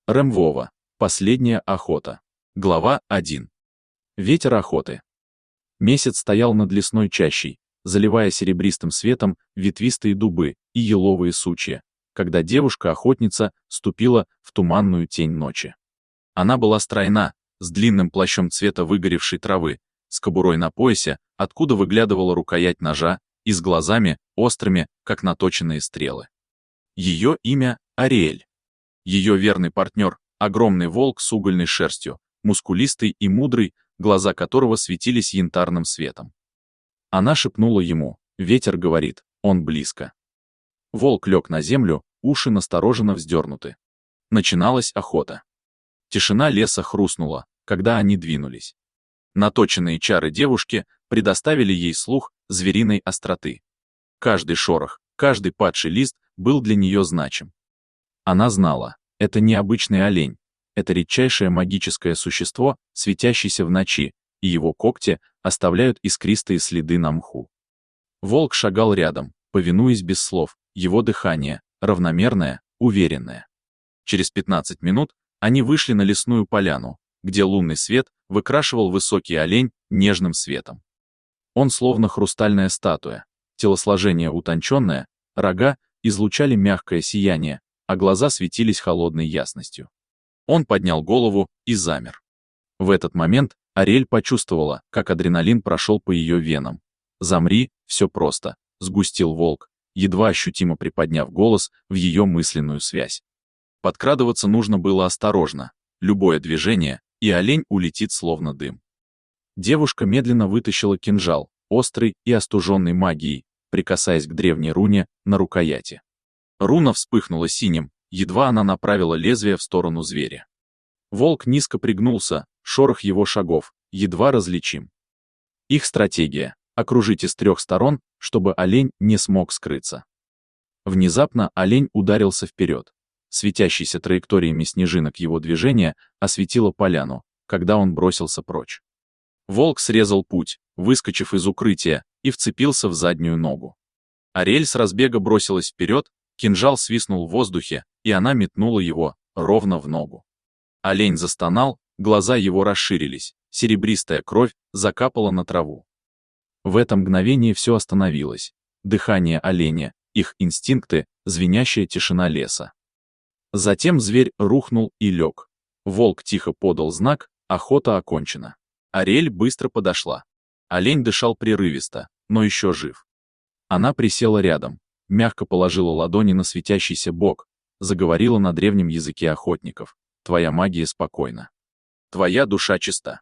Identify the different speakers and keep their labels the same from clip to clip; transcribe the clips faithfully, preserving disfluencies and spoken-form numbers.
Speaker 1: Рэм Вова. Последняя охота. Глава один. Ветер охоты. Месяц стоял над лесной чащей, заливая серебристым светом ветвистые дубы и еловые сучья, когда девушка-охотница ступила в туманную тень ночи. Она была стройна, с длинным плащом цвета выгоревшей травы, с кобурой на поясе, откуда выглядывала рукоять ножа, и с глазами, острыми, как наточенные стрелы. Ее имя — Ариэль. Ее верный партнер — огромный волк с угольной шерстью, мускулистый и мудрый, глаза которого светились янтарным светом. Она шепнула ему: «Ветер говорит, он близко». Волк лег на землю, уши настороженно вздернуты. Начиналась охота. Тишина леса хрустнула, когда они двинулись. Наточенные чары девушки предоставили ей слух звериной остроты. Каждый шорох, каждый падший лист был для нее значим. Она знала, это не обычный олень, это редчайшее магическое существо, светящееся в ночи, и его когти оставляют искристые следы на мху. Волк шагал рядом, повинуясь без слов, его дыхание, равномерное, уверенное. Через пятнадцать минут они вышли на лесную поляну, где лунный свет выкрашивал высокий олень нежным светом. Он словно хрустальная статуя, телосложение утонченное, рога излучали мягкое сияние, а глаза светились холодной ясностью. Он поднял голову и замер. В этот момент Ариэль почувствовала, как адреналин прошел по ее венам. «Замри, все просто», — сгустил волк, едва ощутимо приподняв голос в ее мысленную связь. Подкрадываться нужно было осторожно. Любое движение, и олень улетит словно дым. Девушка медленно вытащила кинжал, острый и остуженный магией, прикасаясь к древней руне на рукояти. Руна вспыхнула синим, едва она направила лезвие в сторону зверя. Волк низко пригнулся, шорох его шагов, едва различим. Их стратегия — окружить с трех сторон, чтобы олень не смог скрыться. Внезапно олень ударился вперед. Светящейся траекториями снежинок его движения осветила поляну, когда он бросился прочь. Волк срезал путь, выскочив из укрытия, и вцепился в заднюю ногу. Ариэль с разбега бросилась вперед, кинжал свистнул в воздухе, и она метнула его ровно в ногу. Олень застонал, глаза его расширились, серебристая кровь закапала на траву. В это мгновение все остановилось. Дыхание оленя, их инстинкты, звенящая тишина леса. Затем зверь рухнул и лег. Волк тихо подал знак, охота окончена. Ариэль быстро подошла. Олень дышал прерывисто, но еще жив. Она присела рядом, мягко положила ладони на светящийся бок, заговорила на древнем языке охотников. «Твоя магия спокойна. Твоя душа чиста.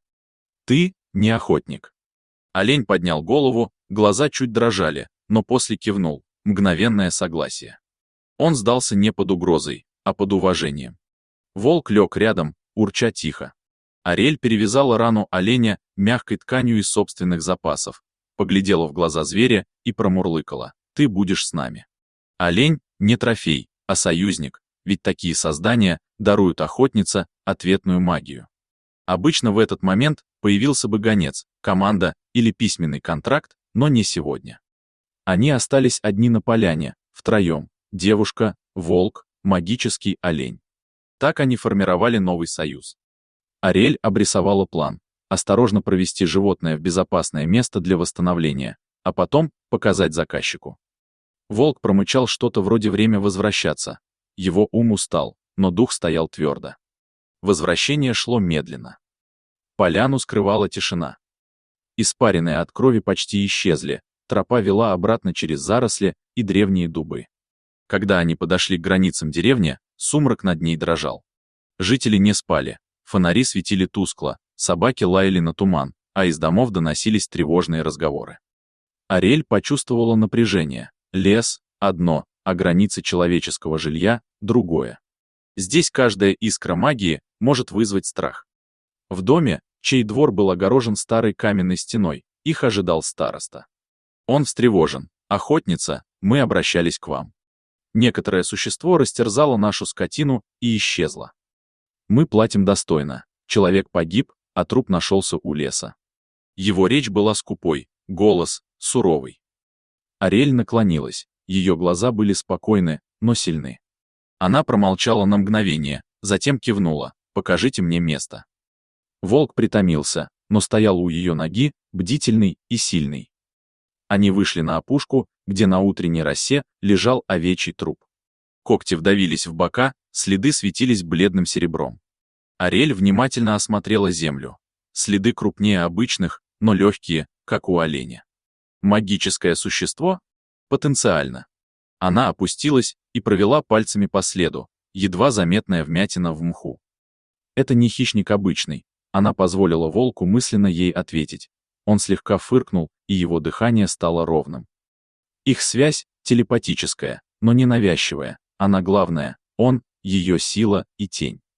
Speaker 1: Ты не охотник». Олень поднял голову, глаза чуть дрожали, но после кивнул, мгновенное согласие. Он сдался не под угрозой, а под уважением. Волк лег рядом, урча тихо. Ариэль перевязала рану оленя мягкой тканью из собственных запасов, поглядела в глаза зверя и промурлыкала: «Ты будешь с нами». Олень — не трофей, а союзник, ведь такие создания даруют охотнице ответную магию. Обычно в этот момент появился бы гонец, команда или письменный контракт, но не сегодня. Они остались одни на поляне, втроем: девушка, волк, магический олень. Так они формировали новый союз. Ариэль обрисовала план: осторожно провести животное в безопасное место для восстановления, а потом показать заказчику. Волк промычал что-то вроде «время возвращаться». Его ум устал, но дух стоял твердо. Возвращение шло медленно. Поляну скрывала тишина. Испаренные от крови почти исчезли, тропа вела обратно через заросли и древние дубы. Когда они подошли к границам деревни, сумрак над ней дрожал. Жители не спали, фонари светили тускло, собаки лаяли на туман, а из домов доносились тревожные разговоры. Ариэль почувствовала напряжение. Лес — одно, а границы человеческого жилья — другое. Здесь каждая искра магии может вызвать страх. В доме, чей двор был огорожен старой каменной стеной, их ожидал староста. Он встревожен: «Охотница, мы обращались к вам. Некоторое существо растерзало нашу скотину и исчезло. Мы платим достойно. Человек погиб, а труп нашелся у леса». Его речь была скупой, голос суровый. Ариэль наклонилась, ее глаза были спокойны, но сильны. Она промолчала на мгновение, затем кивнула: «Покажите мне место». Волк притомился, но стоял у ее ноги, бдительный и сильный. Они вышли на опушку, где на утренней росе лежал овечий труп. Когти вдавились в бока, следы светились бледным серебром. Ариэль внимательно осмотрела землю. Следы крупнее обычных, но легкие, как у оленя. Магическое существо? Потенциально. Она опустилась и провела пальцами по следу, едва заметная вмятина в мху. Это не хищник обычный. Она позволила волку мысленно ей ответить. Он слегка фыркнул, и его дыхание стало ровным. Их связь телепатическая, но не навязчивая. Она главная, он — ее сила и тень.